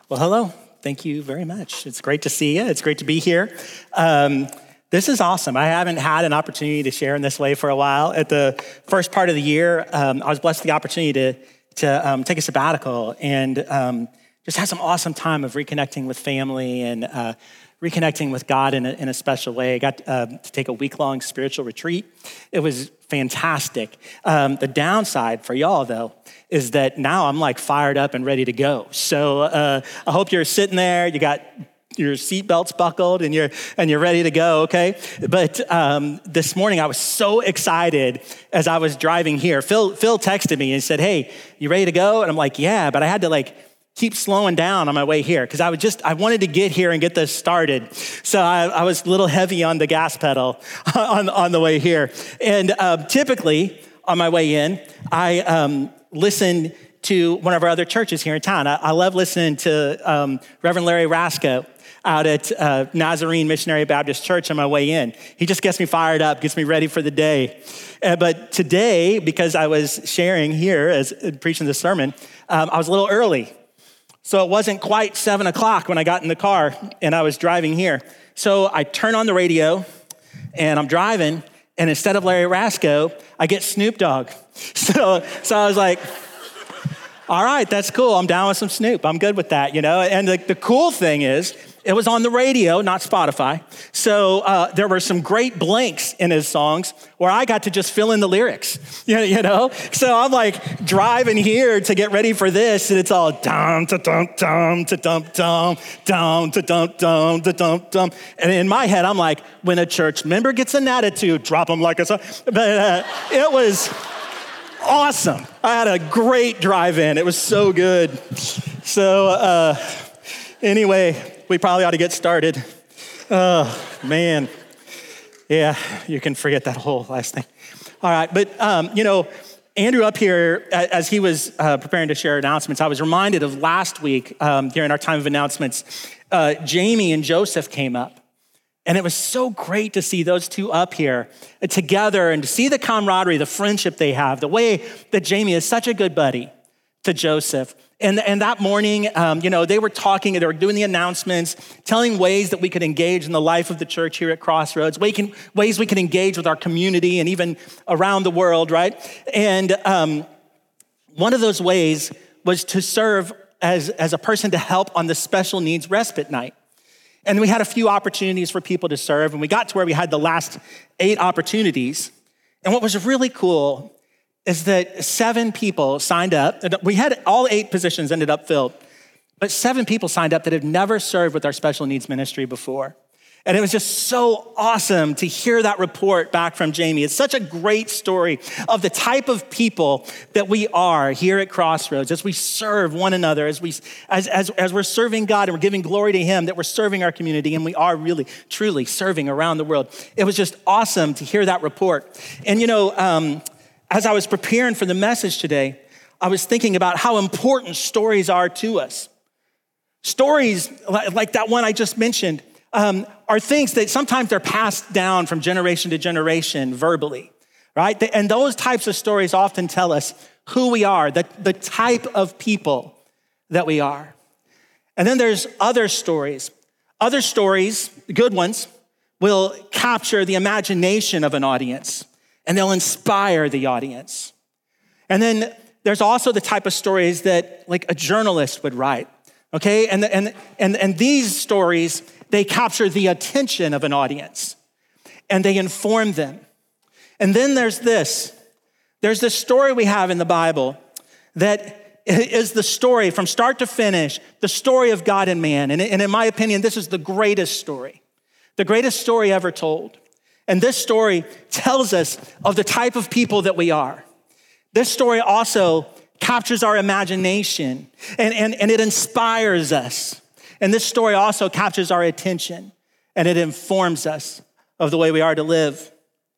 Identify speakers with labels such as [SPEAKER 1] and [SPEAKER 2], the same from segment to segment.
[SPEAKER 1] Well, hello. Thank you very much. It's great to see you. It's great to be here. This is awesome. I haven't had an opportunity to share in this way for a while. At the first part of the year, I was blessed with the opportunity to take a sabbatical and just have some awesome time of reconnecting with family and reconnecting with God in a special way. I got to take a week-long spiritual retreat. It was fantastic. The downside for y'all, though, is that now I'm like fired up and ready to go. So I hope you're sitting there, you got your seatbelts buckled and you're ready to go, okay? But this morning I was so excited as I was driving here. Phil texted me and said, "Hey, you ready to go?" And I'm like, "Yeah," but I had to keep slowing down on my way here because I wanted to get here and get this started. So I was a little heavy on the gas pedal on the way here. And typically on my way in, I listen to one of our other churches here in town. I love listening to Reverend Larry Rasco out at Nazarene Missionary Baptist Church on my way in. He just gets me fired up, gets me ready for the day. But today, because I was sharing here as preaching the sermon, I was a little early. So it wasn't quite 7 o'clock when I got in the car and I was driving here. So I turn on the radio and I'm driving, and instead of Larry Rasco, I get Snoop Dogg. So I was like, all right, that's cool. I'm down with some Snoop. I'm good with that, And the cool thing is, it was on the radio, not Spotify. So there were some great blanks in his songs where I got to just fill in the lyrics, So I'm like driving here to get ready for this, and it's all dum to dum dum to dum dum dum to dum dum to dum dum. And in my head, I'm like, when a church member gets an attitude, drop them like a song. But it was awesome. I had a great drive-in. It was so good. So anyway, we probably ought to get started. Oh, man. Yeah, you can forget that whole last thing. All right, but Andrew up here, as he was preparing to share announcements, I was reminded of last week during our time of announcements, Jamie and Joseph came up. And it was so great to see those two up here together and to see the camaraderie, the friendship they have, the way that Jamie is such a good buddy to Joseph. And that morning, they were talking, they were doing the announcements, telling ways that we could engage in the life of the church here at Crossroads, ways we can engage with our community and even around the world, right? And one of those ways was to serve as a person to help on the special needs respite night. And we had a few opportunities for people to serve, and we got to where we had the last 8 opportunities. And what was really cool is that 7 people signed up. We had all 8 positions ended up filled, but 7 people signed up that had never served with our special needs ministry before. And it was just so awesome to hear that report back from Jamie. It's such a great story of the type of people that we are here at Crossroads as we serve one another, as we're serving God and we're giving glory to Him, that we're serving our community, and we are really, truly serving around the world. It was just awesome to hear that report. And as I was preparing for the message today, I was thinking about how important stories are to us. Stories like that one I just mentioned are things that sometimes they're passed down from generation to generation verbally, right? And those types of stories often tell us who we are, the type of people that we are. And then there's other stories. Other stories, good ones, will capture the imagination of an audience, and they'll inspire the audience. And then there's also the type of stories that a journalist would write, okay? And these stories, they capture the attention of an audience, and they inform them. And then there's this story we have in the Bible that is the story from start to finish, the story of God and man. And in my opinion, this is the greatest story ever told. And this story tells us of the type of people that we are. This story also captures our imagination and it inspires us. And this story also captures our attention and it informs us of the way we are to live.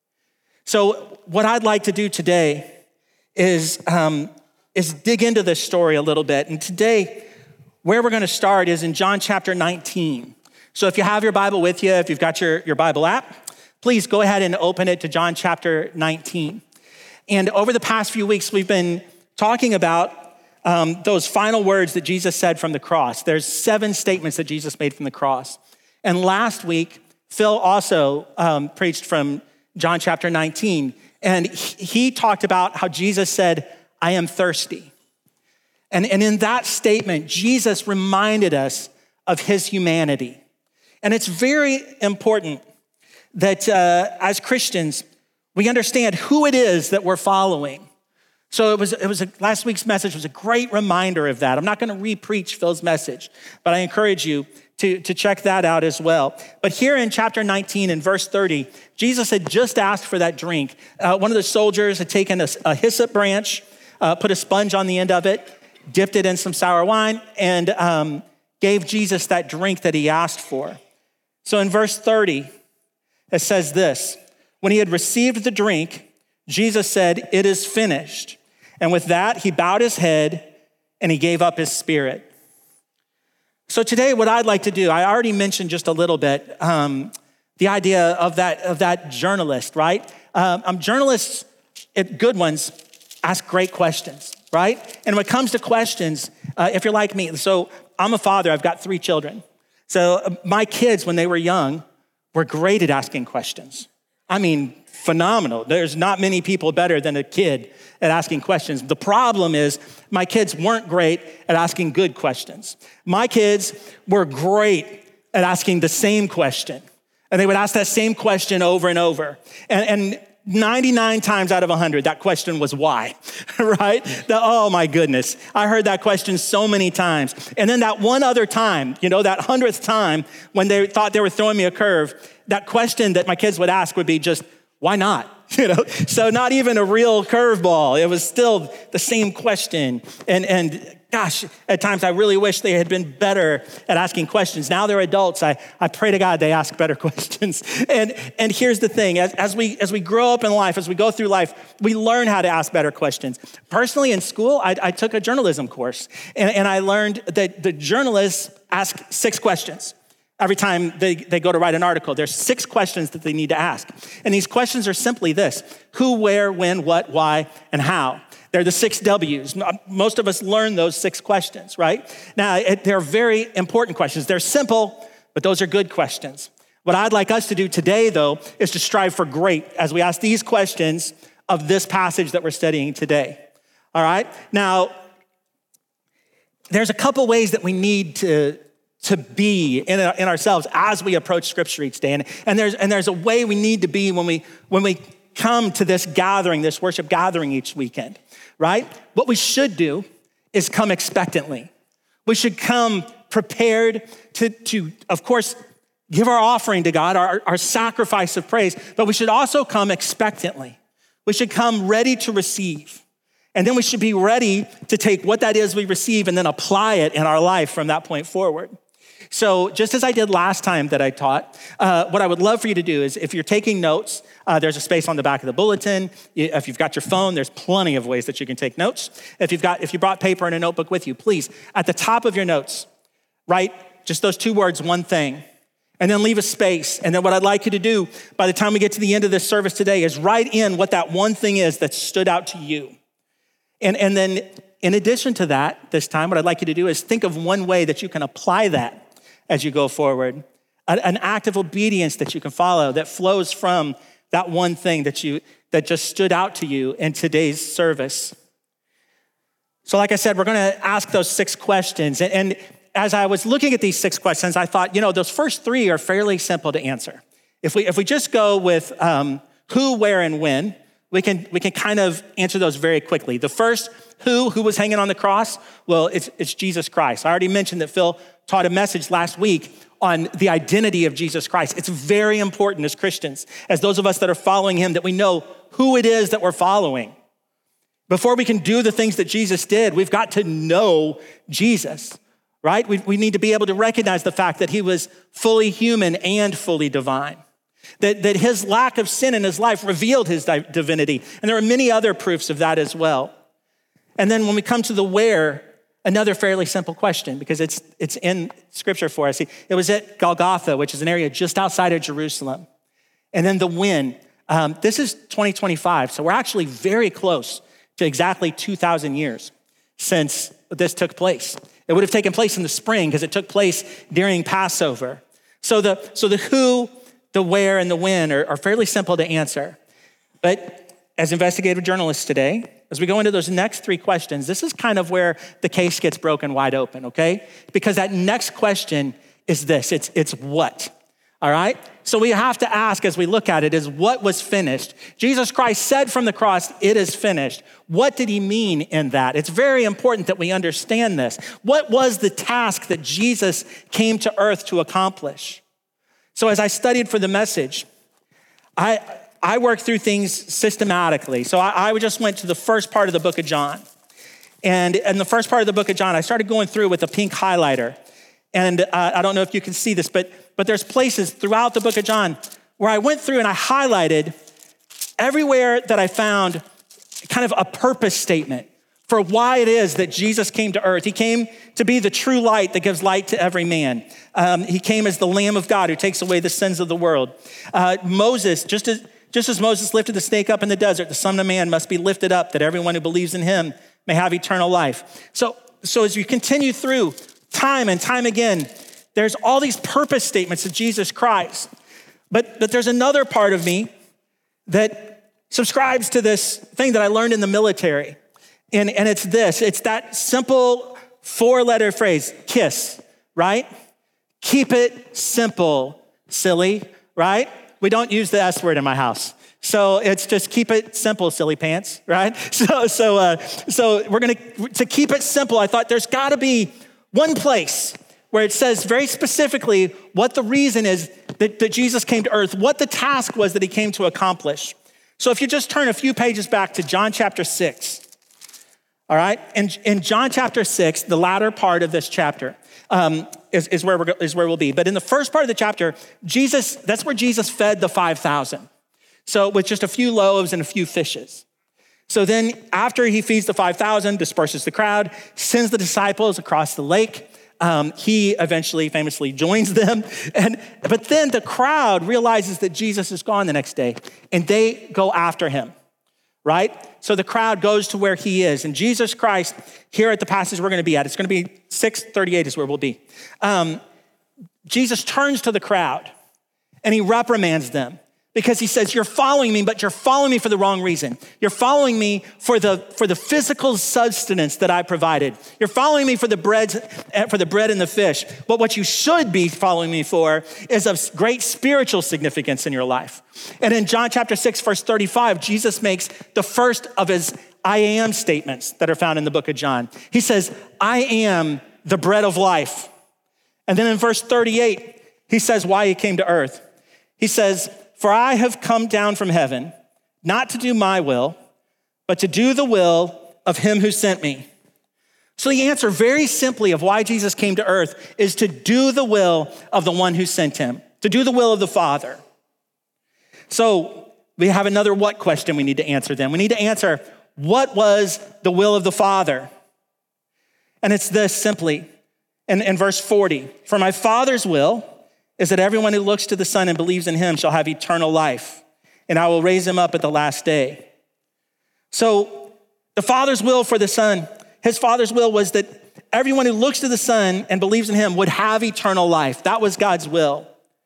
[SPEAKER 1] So what I'd like to do today is dig into this story a little bit. And today, where we're gonna start is in John chapter 19. So if you have your Bible with you, if you've got your Bible app, please go ahead and open it to John chapter 19. And over the past few weeks, we've been talking about those final words that Jesus said from the cross. There's 7 statements that Jesus made from the cross. And last week, Phil also preached from John chapter 19. And he talked about how Jesus said, I am thirsty. And in that statement, Jesus reminded us of his humanity. And it's very important that as Christians, we understand who it is that we're following. So last week's message was a great reminder of that. I'm not going to re-preach Phil's message, but I encourage you to check that out as well. But here in chapter 19 and verse 30, Jesus had just asked for that drink. One of the soldiers had taken a hyssop branch, put a sponge on the end of it, dipped it in some sour wine, and gave Jesus that drink that he asked for. So in verse 30, it says this, when he had received the drink, Jesus said, it is finished. And with that, he bowed his head and he gave up his spirit. So today, what I'd like to do, I already mentioned just a little bit, the idea of that journalist, right? Journalists, good ones, ask great questions, right? And when it comes to questions, if you're like me, so I'm a father, I've got 3 children. So my kids, when they were young, were great at asking questions. I mean, phenomenal. There's not many people better than a kid at asking questions. The problem is my kids weren't great at asking good questions. My kids were great at asking the same question. And they would ask that same question over and over. And 99 times out of 100, that question was why, right? Oh my goodness. I heard that question so many times. And then that one other time, that 100th time when they thought they were throwing me a curve, that question that my kids would ask would be just, why not? So not even a real curveball. It was still the same question. And gosh, at times I really wish they had been better at asking questions. Now they're adults. I pray to God they ask better questions. And here's the thing, as we grow up in life, as we go through life, we learn how to ask better questions. Personally, in school, I took a journalism course, and I learned that the journalists ask 6 questions. Every time they go to write an article, there's 6 questions that they need to ask. And these questions are simply this: who, where, when, what, why, and how. They're the 6 W's. Most of us learn those 6 questions, right? Now, they're very important questions. They're simple, but those are good questions. What I'd like us to do today, though, is to strive for great as we ask these questions of this passage that we're studying today, all right? Now, there's a couple ways that we need to be in ourselves as we approach Scripture each day. And there's a way we need to be when we come to this gathering, this worship gathering each weekend, right? What we should do is come expectantly. We should come prepared to of course, give our offering to God, our sacrifice of praise, but we should also come expectantly. We should come ready to receive. And then we should be ready to take what that is we receive and then apply it in our life from that point forward. So just as I did last time that I taught, what I would love for you to do is if you're taking notes, there's a space on the back of the bulletin. If you've got your phone, there's plenty of ways that you can take notes. If you brought paper and a notebook with you, please, at the top of your notes, write just those 2 words, one thing, and then leave a space. And then what I'd like you to do by the time we get to the end of this service today is write in what that one thing is that stood out to you. And then in addition to that, this time, what I'd like you to do is think of one way that you can apply that as you go forward, an act of obedience that you can follow that flows from that one thing that just stood out to you in today's service. So like I said, we're gonna ask those 6 questions. And as I was looking at these 6 questions, I thought, those first 3 are fairly simple to answer. If we just go with who, where, and when, we can kind of answer those very quickly. The first, who was hanging on the cross? Well, it's Jesus Christ. I already mentioned that Phil taught a message last week on the identity of Jesus Christ. It's very important as Christians, as those of us that are following him, that we know who it is that we're following. Before we can do the things that Jesus did, we've got to know Jesus, right? We need to be able to recognize the fact that he was fully human and fully divine. That his lack of sin in his life revealed his divinity. And there are many other proofs of that as well. And then when we come to the where, another fairly simple question, because it's in Scripture for us. It was at Golgotha, which is an area just outside of Jerusalem. And then the when. This is 2025, so we're actually very close to exactly 2,000 years since this took place. It would have taken place in the spring because it took place during Passover. So the who, the where, and the when are fairly simple to answer. But as investigative journalists today, as we go into those next three questions, this is kind of where the case gets broken wide open, okay? Because that next question is this, it's what, all right? So we have to ask as we look at it is what was finished? Jesus Christ said from the cross, it is finished. What did he mean in that? It's very important that we understand this. What was the task that Jesus came to earth to accomplish? So as I studied for the message, I work through things systematically. So I just went to the first part of the book of John. And in the first part of the book of John, I started going through with a pink highlighter. And I don't know if you can see this, but there's places throughout the book of John where I went through and I highlighted everywhere that I found kind of a purpose statement for why it is that Jesus came to earth. He came to be the true light that gives light to every man. He came as the Lamb of God who takes away the sins of the world. Moses, just as Moses lifted the snake up in the desert, the Son of Man must be lifted up that everyone who believes in him may have eternal life. So as you continue through time and time again, there's all these purpose statements of Jesus Christ. But there's another part of me that subscribes to this thing that I learned in the military. And it's this, it's that simple 4-letter phrase, KISS, right? Keep it simple, silly, right? We don't use the S word in my house. So it's just keep it simple, silly pants, right? So we're to keep it simple, I thought there's gotta be one place where it says very specifically what the reason is that Jesus came to earth, what the task was that he came to accomplish. So if you just turn a few pages back to John chapter 6, all right? In John chapter 6, the latter part of this chapter is where we'll be. But in the first part of the chapter, that's where Jesus fed the 5,000. So with just a few loaves and a few fishes. So then after he feeds the 5,000, disperses the crowd, sends the disciples across the lake. He eventually famously joins them. But then the crowd realizes that Jesus is gone the next day and they go after him, right? So the crowd goes to where he is. And Jesus Christ, here at the passage we're gonna be at, it's gonna be 6:38 is where we'll be. Jesus turns to the crowd and he reprimands them. Because he says, you're following me, but you're following me for the wrong reason. You're following me for the physical sustenance that I provided. You're following me for the bread and the fish. But what you should be following me for is of great spiritual significance in your life. And in John chapter 6, verse 35, Jesus makes the first of his I am statements that are found in the book of John. He says, I am the bread of life. And then in verse 38, he says why he came to earth. He says, for I have come down from heaven, not to do my will, but to do the will of him who sent me. So the answer very simply of why Jesus came to earth is to do the will of the one who sent him, to do the will of the Father. So we have another what question we need to answer then. We need to answer, what was the will of the Father? And it's this simply, in verse 40, for my Father's will is that everyone who looks to the Son and believes in him shall have eternal life, and I will raise him up at the last day. So the Father's will for the Son, his Father's will was that everyone who looks to the Son and believes in him would have eternal life. That was God's will.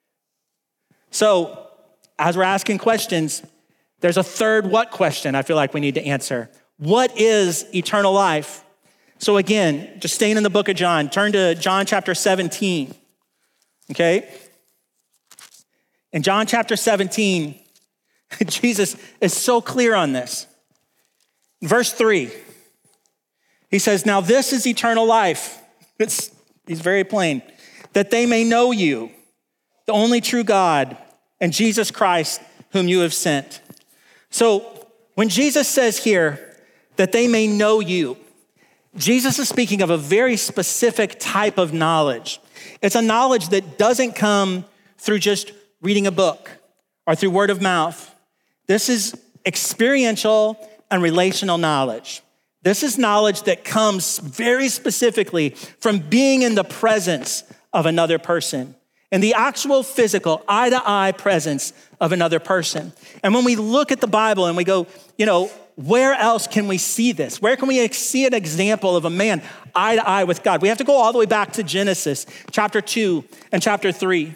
[SPEAKER 1] So as we're asking questions, there's a third what question I feel like we need to answer. What is eternal life? So again, just staying in the book of John, turn to John chapter 17, okay? In John chapter 17, Jesus is so clear on this. In verse 3, he says, now this is eternal life. He's very plain. That they may know you, the only true God, and Jesus Christ, whom you have sent. So when Jesus says here that they may know you, Jesus is speaking of a very specific type of knowledge. It's a knowledge that doesn't come through just reading a book or through word of mouth. This is experiential and relational knowledge. This is knowledge that comes very specifically from being in the presence of another person and the actual physical eye-to-eye presence of another person. And when we look at the Bible and we go, where else can we see this? Where can we see an example of a man eye-to-eye with God? We have to go all the way back to Genesis chapter 2 and chapter 3.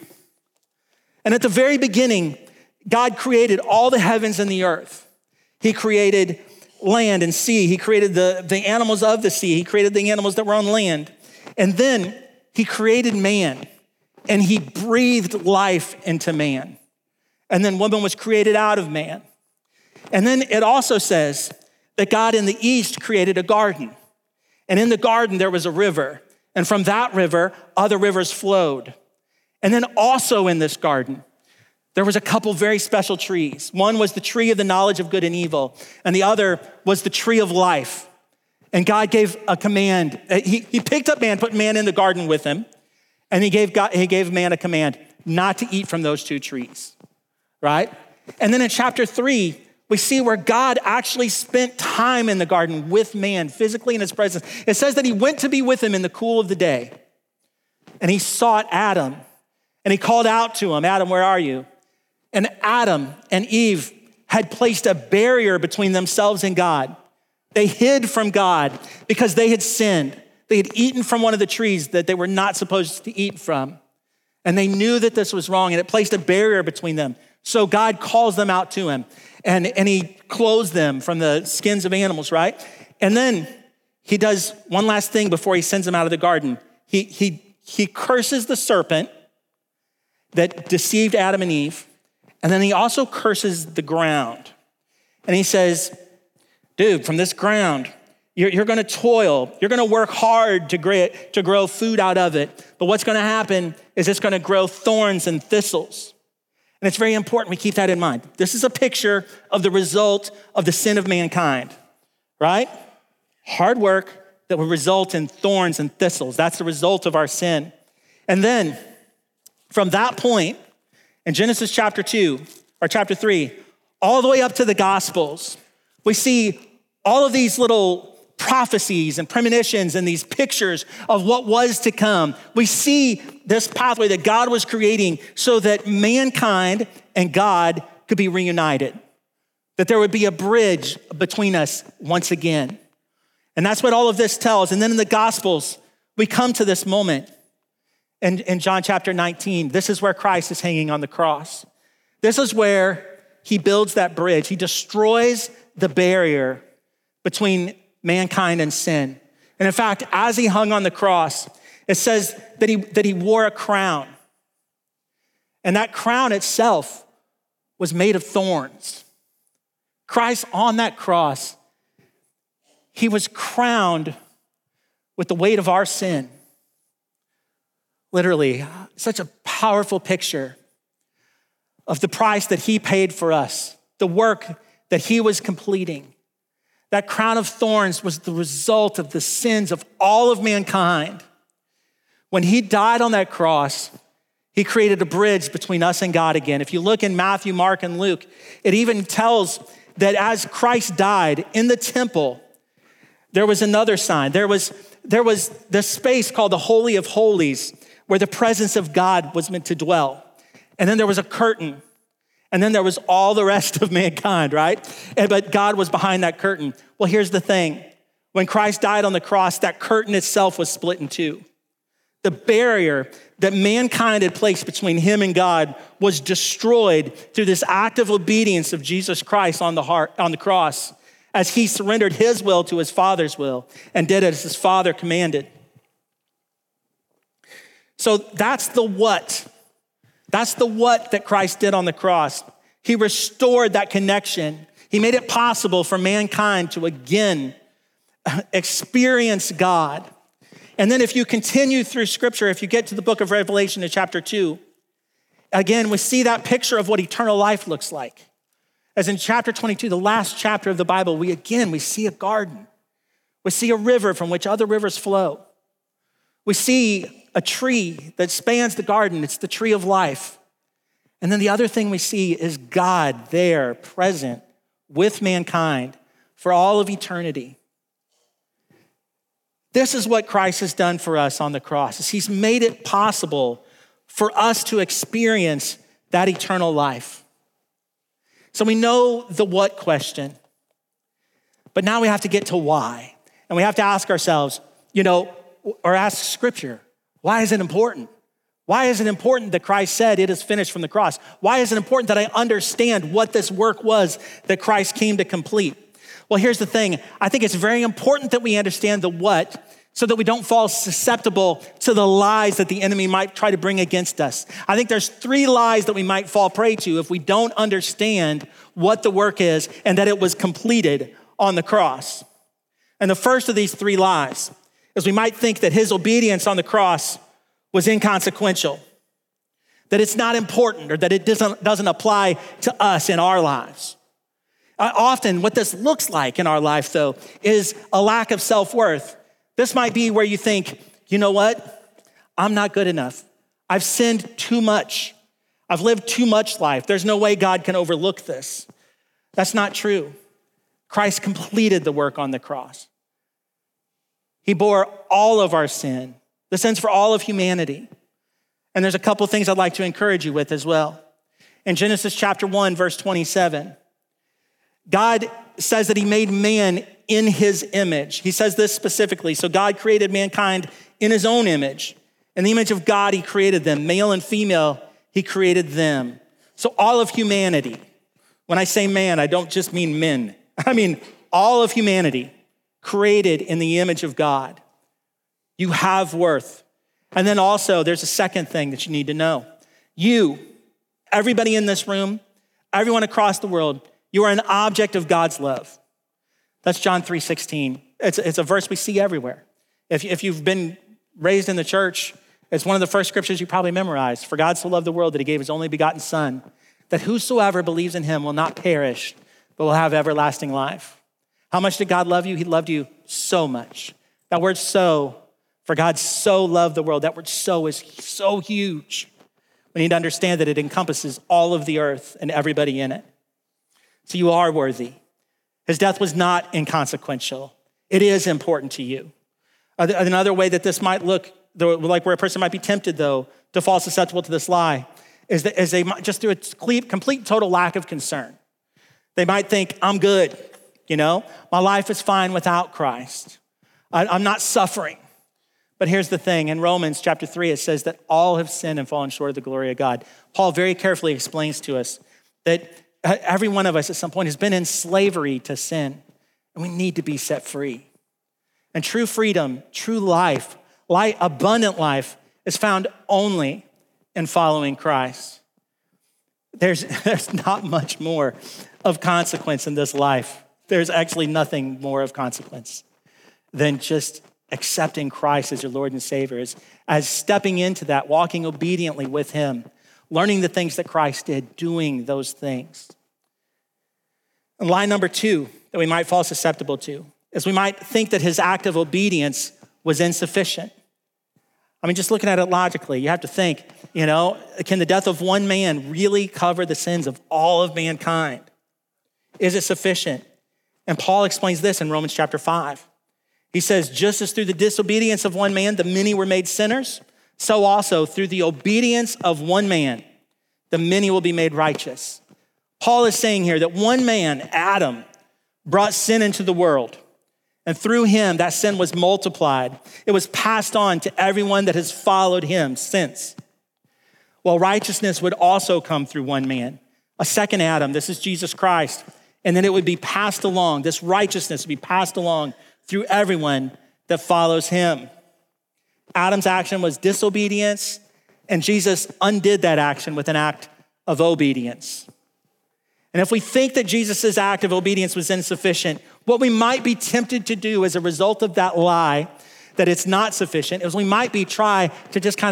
[SPEAKER 1] And at the very beginning, God created all the heavens and the earth. He created land and sea. He created the animals of the sea. He created the animals that were on land. And then he created man, and he breathed life into man. And then woman was created out of man. And then it also says that God in the east created a garden. And in the garden, there was a river. And from that river, other rivers flowed. And then also in this garden, there was a couple very special trees. One was the tree of the knowledge of good and evil, and the other was the tree of life. And God gave a command. He picked up man, put man in the garden with him, and he gave man a command not to eat from those two trees, right? And then in chapter 3, we see where God actually spent time in the garden with man, physically in his presence. It says that he went to be with him in the cool of the day, and he sought Adam, and he called out to him, Adam, where are you? And Adam and Eve had placed a barrier between themselves and God. They hid from God because they had sinned. They had eaten from one of the trees that they were not supposed to eat from. And they knew that this was wrong, and it placed a barrier between them. So God calls them out to him, and he clothes them from the skins of animals, right? And then he does one last thing before he sends them out of the garden. He curses the serpent that deceived Adam and Eve. And then he also curses the ground. And he says, dude, from this ground, you're gonna toil. You're gonna work hard to grow food out of it. But what's gonna happen is it's gonna grow thorns and thistles. And it's very important we keep that in mind. This is a picture of the result of the sin of mankind, right? Hard work that will result in thorns and thistles. That's the result of our sin. And then from that point, in Genesis chapter 2 or chapter 3, all the way up to the Gospels, we see all of these little prophecies and premonitions and these pictures of what was to come. We see this pathway that God was creating so that mankind and God could be reunited, that there would be a bridge between us once again. And that's what all of this tells. And then in the Gospels, we come to this moment. And in John chapter 19, this is where Christ is hanging on the cross. This is where he builds that bridge. He destroys the barrier between mankind and sin. And in fact, as he hung on the cross, it says that he wore a crown. And that crown itself was made of thorns. Christ on that cross, he was crowned with the weight of our sin. Literally, such a powerful picture of the price that he paid for us, the work that he was completing. That crown of thorns was the result of the sins of all of mankind. When he died on that cross, he created a bridge between us and God again. If you look in Matthew, Mark, and Luke, it even tells that as Christ died in the temple, there was another sign. There was this space called the Holy of Holies, where the presence of God was meant to dwell. And then there was a curtain. And then there was all the rest of mankind, right? But God was behind that curtain. Well, here's the thing. When Christ died on the cross, that curtain itself was split in two. The barrier that mankind had placed between him and God was destroyed through this act of obedience of Jesus Christ on the cross, as he surrendered his will to his Father's will and did as his Father commanded. So that's the what. That's the what that Christ did on the cross. He restored that connection. He made it possible for mankind to again experience God. And then if you continue through scripture, if you get to the book of Revelation in chapter 2, again, we see that picture of what eternal life looks like. As in chapter 22, the last chapter of the Bible, we see a garden. We see a river from which other rivers flow. We see a tree that spans the garden. It's the tree of life. And then the other thing we see is God there present with mankind for all of eternity. This is what Christ has done for us on the cross. He's made it possible for us to experience that eternal life. So we know the what question, but now we have to get to why. And we have to ask ourselves, or ask Scripture, why is it important? Why is it important that Christ said it is finished from the cross? Why is it important that I understand what this work was that Christ came to complete? Well, here's the thing. I think it's very important that we understand the what so that we don't fall susceptible to the lies that the enemy might try to bring against us. I think there's 3 lies that we might fall prey to if we don't understand what the work is and that it was completed on the cross. And the first of these 3 lies is we might think that his obedience on the cross was inconsequential, that it's not important or that it doesn't apply to us in our lives. Often what this looks like in our life, though, is a lack of self-worth. This might be where you think, you know what? I'm not good enough. I've sinned too much. I've lived too much life. There's no way God can overlook this. That's not true. Christ completed the work on the cross. He bore all of our sin, the sins for all of humanity. And there's a couple of things I'd like to encourage you with as well. In Genesis chapter 1, verse 27, God says that he made man in his image. He says this specifically. So God created mankind in his own image. In the image of God, he created them. Male and female, he created them. So all of humanity, when I say man, I don't just mean men. I mean all of humanity created in the image of God. You have worth. And then also there's a second thing that you need to know. You, everybody in this room, everyone across the world, you are an object of God's love. That's John 3:16. It's a verse we see everywhere. If you've been raised in the church, it's one of the first scriptures you probably memorized. For God so loved the world that he gave his only begotten son, that whosoever believes in him will not perish, but will have everlasting life. How much did God love you? He loved you so much. That word so, for God so loved the world, that word so is so huge. We need to understand that it encompasses all of the earth and everybody in it. So you are worthy. His death was not inconsequential. It is important to you. Another way that this might look, like where a person might be tempted, though, to fall susceptible to this lie, is that they might just do a complete total lack of concern. They might think, I'm good, my life is fine without Christ. I'm not suffering. But here's the thing, in Romans chapter 3, it says that all have sinned and fallen short of the glory of God. Paul very carefully explains to us that every one of us at some point has been in slavery to sin, and we need to be set free. And true freedom, true life, abundant life is found only in following Christ. There's not much more of consequence in this life. There's actually nothing more of consequence than just accepting Christ as your Lord and Savior, as stepping into that, walking obediently with him, learning the things that Christ did, doing those things. And lie number 2 that we might fall susceptible to is we might think that his act of obedience was insufficient. I mean, just looking at it logically, you have to think, can the death of one man really cover the sins of all of mankind? Is it sufficient? And Paul explains this in Romans chapter 5. He says, just as through the disobedience of one man, the many were made sinners, so also through the obedience of one man, the many will be made righteous. Paul is saying here that one man, Adam, brought sin into the world. And through him, that sin was multiplied. It was passed on to everyone that has followed him since. Well, righteousness would also come through one man, a second Adam. This is Jesus Christ. And then it would be passed along. This righteousness would be passed along through everyone that follows him. Adam's action was disobedience, and Jesus undid that action with an act of obedience. And if we think that Jesus' act of obedience was insufficient, what we might be tempted to do as a result of that lie, that it's not sufficient, is we might be tempted to just kind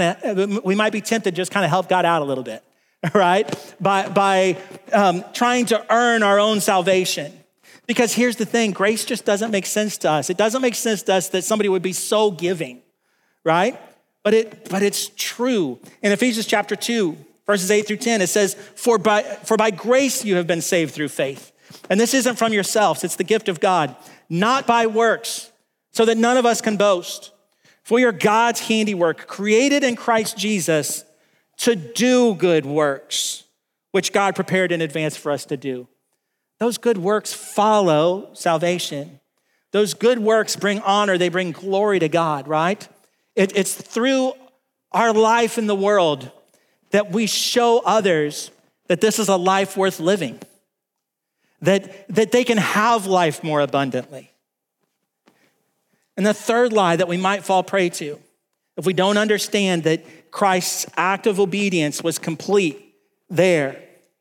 [SPEAKER 1] of help God out a little bit, right? By trying to earn our own salvation. Because here's the thing, grace just doesn't make sense to us. It doesn't make sense to us that somebody would be so giving, right? But it's true. In Ephesians chapter 2, verses 8 through 10, it says, for by grace you have been saved through faith. And this isn't from yourselves, it's the gift of God, not by works, so that none of us can boast. For we are God's handiwork, created in Christ Jesus to do good works, which God prepared in advance for us to do. Those good works follow salvation. Those good works bring honor, they bring glory to God, right? It's through our life in the world that we show others that this is a life worth living, that they can have life more abundantly. And the third lie that we might fall prey to, if we don't understand that Christ's act of obedience was complete there,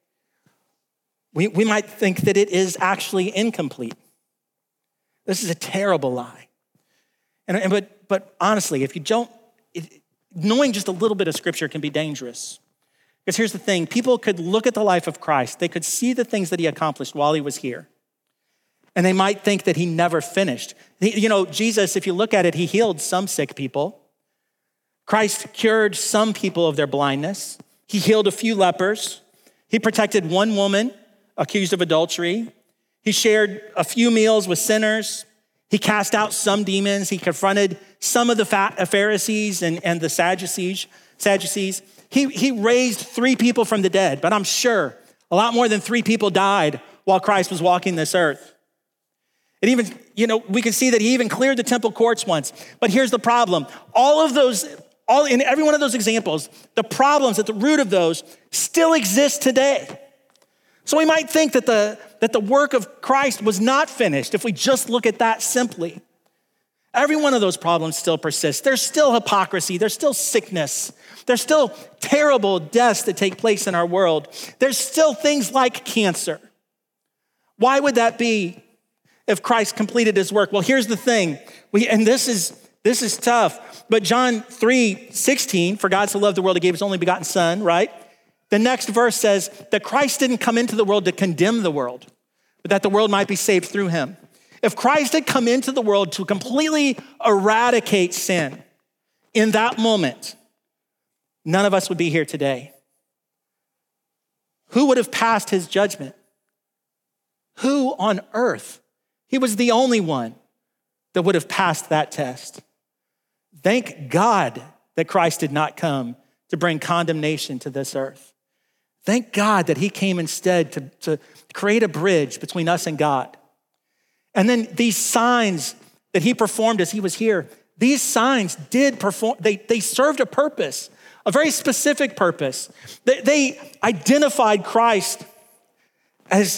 [SPEAKER 1] we might think that it is actually incomplete. This is a terrible lie. But honestly, if you don't, knowing just a little bit of scripture can be dangerous. Because here's the thing, people could look at the life of Christ, they could see the things that he accomplished while he was here, and they might think that he never finished. Jesus, if you look at it, he healed some sick people. Christ cured some people of their blindness. He healed a few lepers. He protected one woman accused of adultery. He shared a few meals with sinners. He cast out some demons. He confronted some of the Pharisees and the Sadducees. He raised 3 people from the dead, but I'm sure a lot more than 3 people died while Christ was walking this earth. It even, we can see that he even cleared the temple courts once. But here's the problem. In every one of those examples, the problems at the root of those still exist today. So we might think that the work of Christ was not finished if we just look at that simply. Every one of those problems still persists. There's still hypocrisy. There's still sickness. There's still terrible deaths that take place in our world. There's still things like cancer. Why would that be if Christ completed his work? Well, here's the thing. This is tough. But John 3:16, for God so loved the world, he gave his only begotten son, right? The next verse says that Christ didn't come into the world to condemn the world, but that the world might be saved through him. If Christ had come into the world to completely eradicate sin in that moment, none of us would be here today. Who would have passed his judgment? Who on earth? He was the only one that would have passed that test. Thank God that Christ did not come to bring condemnation to this earth. Thank God that he came instead to create a bridge between us and God. And then these signs that he performed as he was here, these signs did perform, they served a purpose, a very specific purpose. They identified Christ as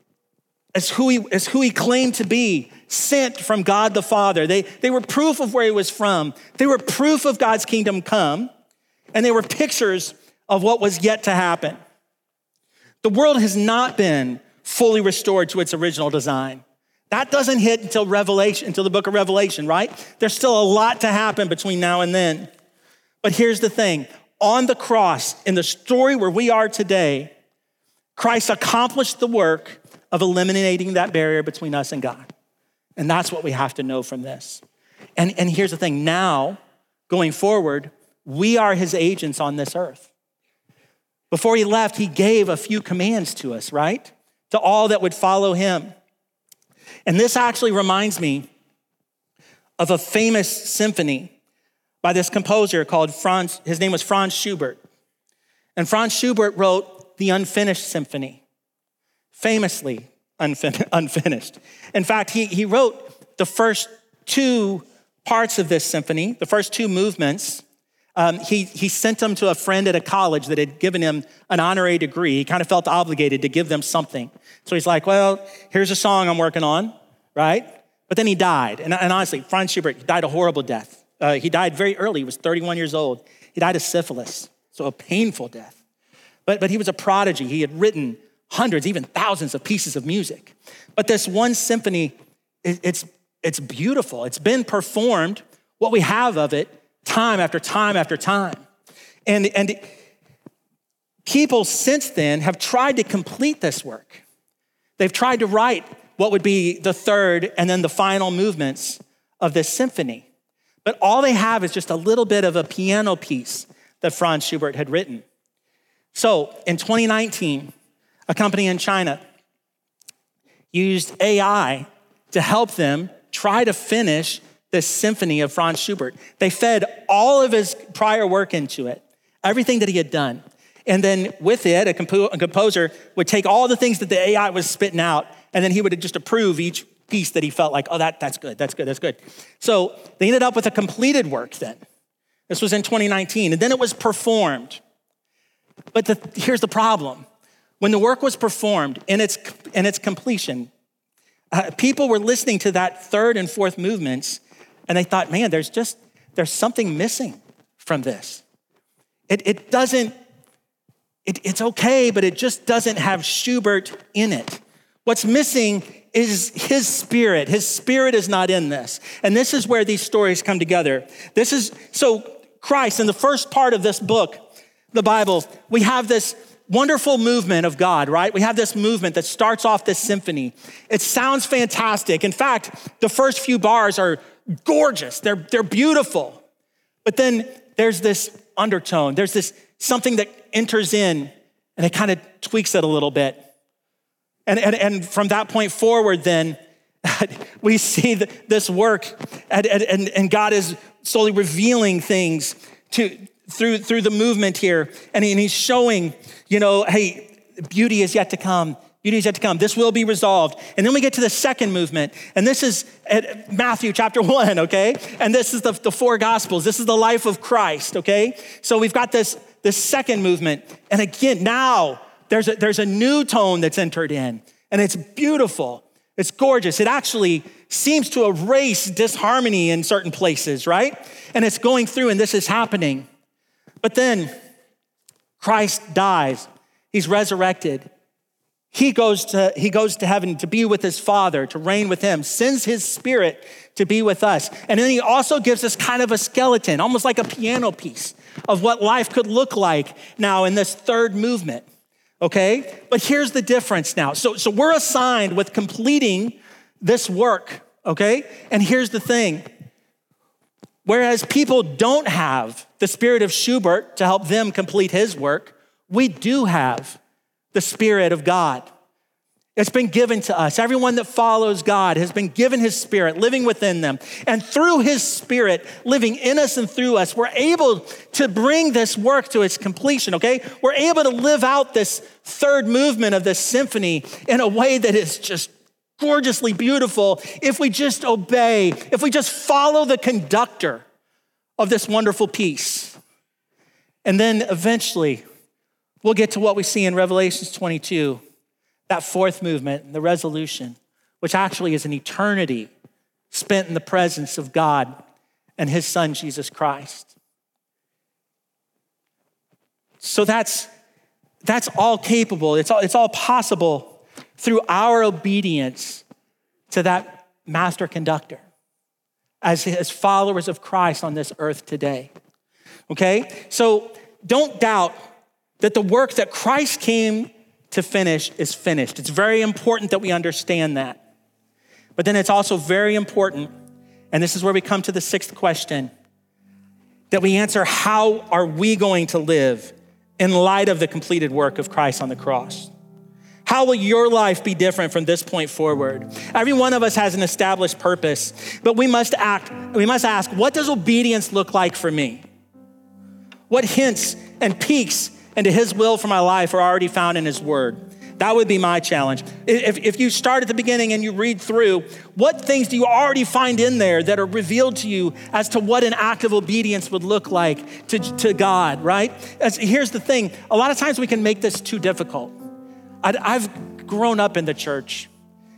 [SPEAKER 1] who he claimed to be, sent from God the Father. They were proof of where he was from. They were proof of God's kingdom come, and they were pictures of what was yet to happen. The world has not been fully restored to its original design. That doesn't hit until the book of Revelation, right? There's still a lot to happen between now and then. But here's the thing. On the cross, in the story where we are today, Christ accomplished the work of eliminating that barrier between us and God. And that's what we have to know from this. And here's the thing. Now, going forward, we are his agents on this earth. Before he left, he gave a few commands to us, right? To all that would follow him. And this actually reminds me of a famous symphony by this composer called his name was Franz Schubert. And Franz Schubert wrote the Unfinished Symphony, famously unfinished. In fact, he wrote the first 2 parts of this symphony, the first 2 movements. He sent them to a friend at a college that had given him an honorary degree. He kind of felt obligated to give them something. So he's like, well, here's a song I'm working on, right? But then he died. And honestly, Franz Schubert died a horrible death. He died very early. He was 31 years old. He died of syphilis, so a painful death. But he was a prodigy. He had written hundreds, even thousands of pieces of music. But this one symphony, it's beautiful. It's been performed, what we have of it, time after time after time. And people since then have tried to complete this work. They've tried to write what would be the third and then the final movements of this symphony. But all they have is just a little bit of a piano piece that Franz Schubert had written. So in 2019, a company in China used AI to help them try to finish this symphony of Franz Schubert. They fed all of his prior work into it, everything that he had done. And then with it, a composer would take all the things that the AI was spitting out, and then he would just approve each piece that he felt like, oh, that's good. So they ended up with a completed work then. This was in 2019, and then it was performed. But here's the problem. When the work was performed in its completion, people were listening to that third and fourth movements, and they thought, man, there's something missing from this. It's okay, but it just doesn't have Schubert in it. What's missing is his spirit. His spirit is not in this. And this is where these stories come together. So Christ, in the first part of this book, the Bible, we have this wonderful movement of God, right? We have this movement that starts off this symphony. It sounds fantastic. In fact, the first few bars are gorgeous. They're beautiful. But then there's this undertone. There's this something that enters in and it kind of tweaks it a little bit. And from that point forward, then we see this work and God is slowly revealing things through the movement here. And he's showing, hey, beauty is yet to come. Beauty is yet to come. This will be resolved. And then we get to the second movement. And this is at Matthew chapter 1, okay? And this is the four gospels. This is the life of Christ, okay? So we've got this second movement. And again, now there's a new tone that's entered in. And it's beautiful. It's gorgeous. It actually seems to erase disharmony in certain places, right? And it's going through and this is happening. But then Christ dies. He's resurrected. He goes to heaven to be with his Father, to reign with him, sends his Spirit to be with us. And then he also gives us kind of a skeleton, almost like a piano piece of what life could look like now in this third movement, okay? But here's the difference now. So we're assigned with completing this work, okay? And here's the thing. Whereas people don't have the spirit of Schubert to help them complete his work, we do have the Spirit of God. It's been given to us. Everyone that follows God has been given his Spirit living within them. And through his Spirit living in us and through us, we're able to bring this work to its completion, okay? We're able to live out this third movement of this symphony in a way that is just gorgeously beautiful if we just obey, if we just follow the conductor of this wonderful piece. And then eventually, we'll get to what we see in Revelation 22, that fourth movement, the resolution, which actually is an eternity spent in the presence of God and his Son, Jesus Christ. So that's all capable. It's all possible through our obedience to that master conductor as followers of Christ on this earth today. Okay? So don't doubt that the work that Christ came to finish is finished. It's very important that we understand that. But then it's also very important, and this is where we come to the sixth question, that we answer, how are we going to live in light of the completed work of Christ on the cross? How will your life be different from this point forward? Every one of us has an established purpose, but we must ask, what does obedience look like for me? What hints and peeks into his will for my life are already found in his word? That would be my challenge. If you start at the beginning and you read through, what things do you already find in there that are revealed to you as to what an act of obedience would look like to God, right? Here's the thing. A lot of times we can make this too difficult. I've grown up in the church.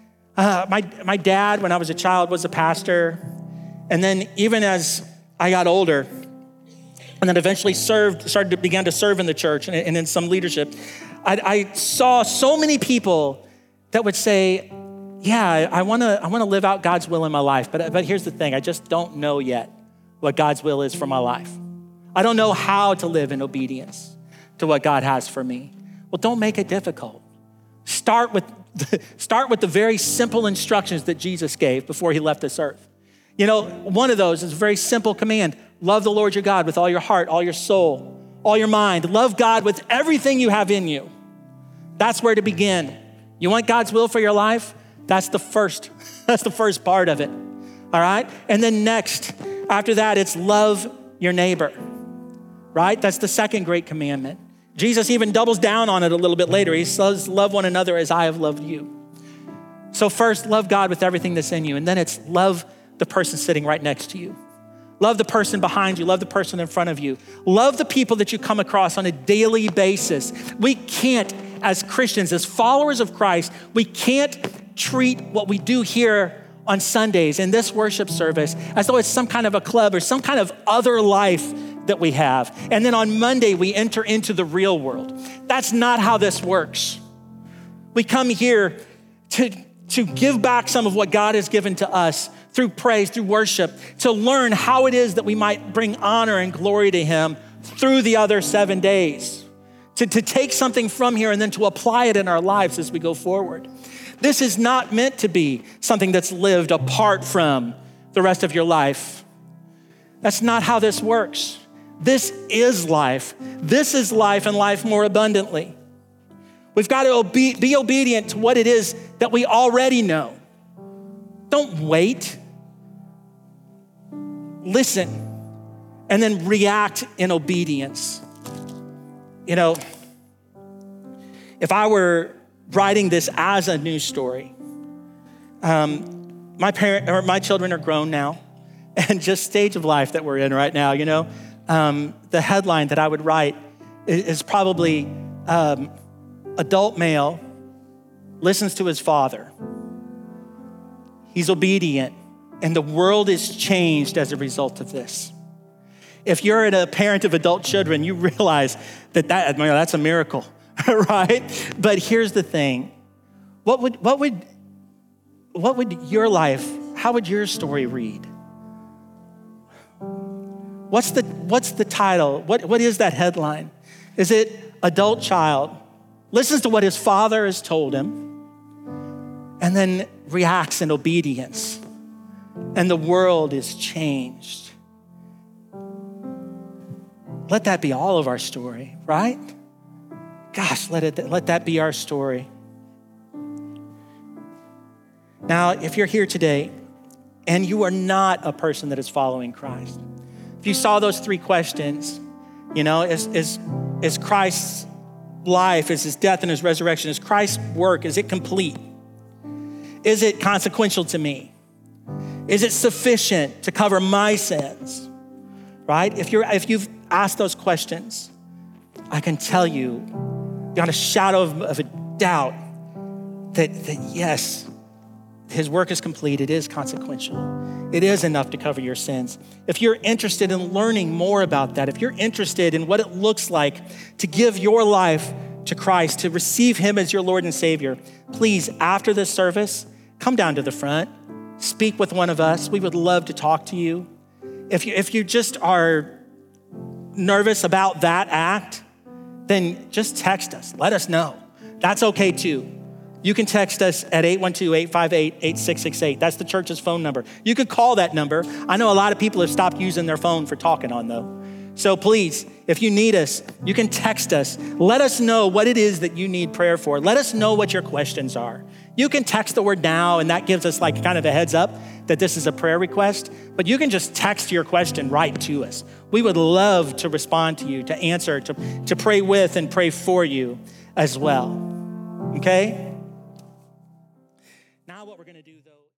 [SPEAKER 1] My dad, when I was a child, was a pastor. And then even as I got older, and then eventually began to serve in the church and in some leadership, I saw so many people that would say, yeah, I wanna live out God's will in my life, but here's the thing, I just don't know yet what God's will is for my life. I don't know how to live in obedience to what God has for me. Well, don't make it difficult. Start with the very simple instructions that Jesus gave before he left this earth. One of those is a very simple command. Love the Lord your God with all your heart, all your soul, all your mind. Love God with everything you have in you. That's where to begin. You want God's will for your life? That's the first part of it. All right? And then next, after that, it's love your neighbor. right? That's the second great commandment. Jesus even doubles down on it a little bit later. He says, love one another as I have loved you. So first, love God with everything that's in you. And then it's love the person sitting right next to you. Love the person behind you. Love the person in front of you. Love the people that you come across on a daily basis. We can't, as Christians, as followers of Christ, we can't treat what we do here on Sundays in this worship service as though it's some kind of a club or some kind of other life that we have. And then on Monday, we enter into the real world. That's not how this works. We come here to give back some of what God has given to us through praise, through worship, to learn how it is that we might bring honor and glory to him through the other 7 days, to take something from here and then to apply it in our lives as we go forward. This is not meant to be something that's lived apart from the rest of your life. That's not how this works. This is life. This is life and life more abundantly. We've got to be obedient to what it is that we already know. Don't wait. Listen, and then react in obedience. You know, if I were writing this as a news story, my children are grown now, and just stage of life that we're in right now, you know, the headline that I would write is probably adult male listens to his father. He's obedient, and the world is changed as a result of this. If you're a parent of adult children, you realize that's a miracle, right? But here's the thing. What would your life, how would your story read? What's the title? What is that headline? Is it adult child listens to what his father has told him and then reacts in obedience, and the world is changed? Let that be all of our story, right? Gosh, let that be our story. Now, if you're here today and you are not a person that is following Christ, if you saw those 3 questions, you know, is Christ's life, is his death and his resurrection, is Christ's work, is it complete? Is it consequential to me? Is it sufficient to cover my sins? Right? If you've asked those questions, I can tell you beyond a shadow of a doubt that yes, his work is complete. It is consequential. It is enough to cover your sins. If you're interested in learning more about that, if you're interested in what it looks like to give your life to Christ, to receive him as your Lord and Savior, please, after this service, come down to the front, speak with one of us. We would love to talk to you. If you just are nervous about that act, then just text us. Let us know. That's okay too. You can text us at 812-858-8668. That's the church's phone number. You could call that number. I know a lot of people have stopped using their phone for talking on though. So please, if you need us, you can text us. Let us know what it is that you need prayer for. Let us know what your questions are. You can text the word now, and that gives us like kind of a heads up that this is a prayer request, but you can just text your question right to us. We would love to respond to you, to answer, to pray with and pray for you as well. Okay?